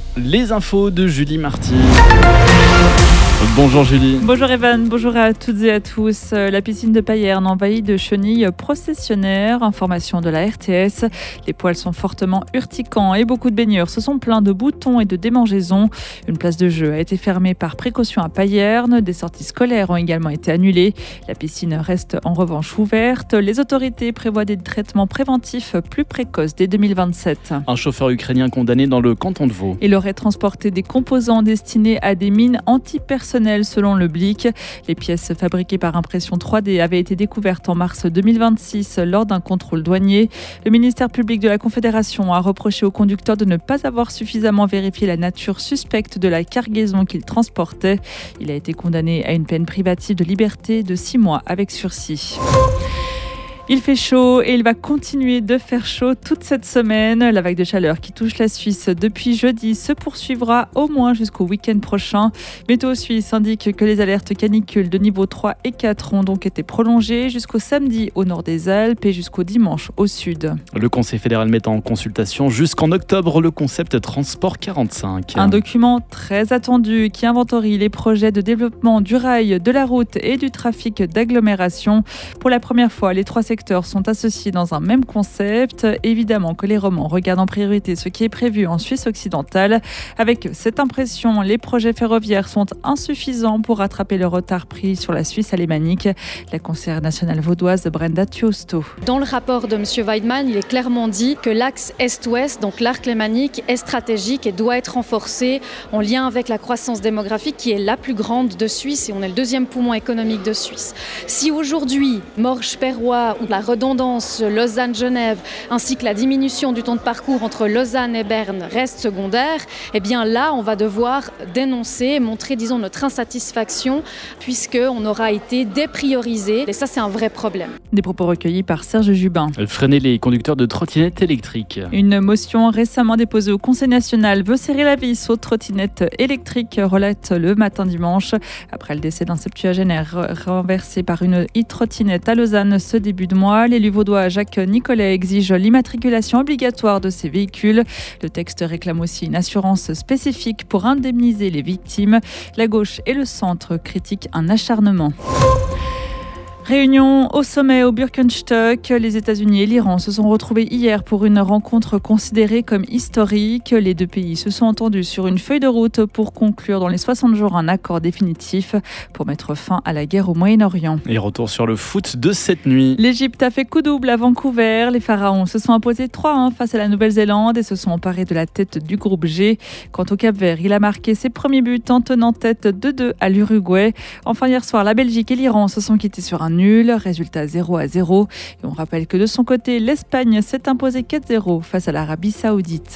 Les infos de Julie Marty. Bonjour Julie. Bonjour Evan, bonjour à toutes et à tous. La piscine de Payerne envahie de chenilles processionnaires. Information de la RTS. Les poils sont fortement urticants et beaucoup de baigneurs se sont plaints de boutons et de démangeaisons. Une place de jeu a été fermée par précaution à Payerne. Des sorties scolaires ont également été annulées. La piscine reste en revanche ouverte. Les autorités prévoient des traitements préventifs plus précoces dès 2027. Un chauffeur ukrainien condamné dans le canton de Vaud. Il aurait transporté des composants destinés à des mines antipersonnelles selon le Blick. Les pièces fabriquées par impression 3D avaient été découvertes en mars 2026 lors d'un contrôle douanier. Le ministère public de la Confédération a reproché au conducteur de ne pas avoir suffisamment vérifié la nature suspecte de la cargaison qu'il transportait. Il a été condamné à une peine privative de liberté de 6 mois avec sursis. Il fait chaud et il va continuer de faire chaud toute cette semaine. La vague de chaleur qui touche la Suisse depuis jeudi se poursuivra au moins jusqu'au week-end prochain. Météo Suisse indique que les alertes canicules de niveau 3 et 4 ont donc été prolongées jusqu'au samedi au nord des Alpes et jusqu'au dimanche au sud. Le Conseil fédéral met en consultation jusqu'en octobre le concept Transport 45. Un document très attendu qui inventorie les projets de développement du rail, de la route et du trafic d'agglomération. Pour la première fois, les trois secteurs sont associés dans un même concept. Évidemment que les romans regardent en priorité ce qui est prévu en Suisse occidentale. Avec cette impression, les projets ferroviaires sont insuffisants pour rattraper le retard pris sur la Suisse alémanique. La conseillère nationale vaudoise Brenda Tiosto. Dans le rapport de M. Weidmann, il est clairement dit que l'axe Est-Ouest, donc l'arc lémanique, est stratégique et doit être renforcé en lien avec la croissance démographique qui est la plus grande de Suisse et on est le deuxième poumon économique de Suisse. Si aujourd'hui, Morges-Perrois ou la redondance Lausanne-Genève ainsi que la diminution du temps de parcours entre Lausanne et Berne reste secondaire, eh bien là, on va devoir dénoncer, montrer, disons, notre insatisfaction puisqu'on aura été dépriorisé. Et ça, c'est un vrai problème. Des propos recueillis par Serge Jubin. Freiner les conducteurs de trottinettes électriques. Une motion récemment déposée au Conseil national veut serrer la vis aux trottinettes électriques, relate le matin dimanche. Après le décès d'un septuagénaire renversé par une e-trottinette à Lausanne ce début de mois, l'élu vaudois Jacques Nicolet exige l'immatriculation obligatoire de ces véhicules. Le texte réclame aussi une assurance spécifique pour indemniser les victimes. La gauche et le centre critiquent un acharnement. Réunion au sommet au Birkenstock. Les États-Unis et l'Iran se sont retrouvés hier pour une rencontre considérée comme historique. Les deux pays se sont entendus sur une feuille de route pour conclure dans les 60 jours un accord définitif pour mettre fin à la guerre au Moyen-Orient. Et retour sur le foot de cette nuit. L'Égypte a fait coup double à Vancouver. Les Pharaons se sont imposés 3-1 face à la Nouvelle-Zélande et se sont emparés de la tête du groupe G. Quant au Cap-Vert, il a marqué ses premiers buts en tenant tête 2-2 à l'Uruguay. Enfin, hier soir, la Belgique et l'Iran se sont quittés sur un nul, résultat 0-0. Et on rappelle que de son côté, l'Espagne s'est imposée 4-0 face à l'Arabie Saoudite.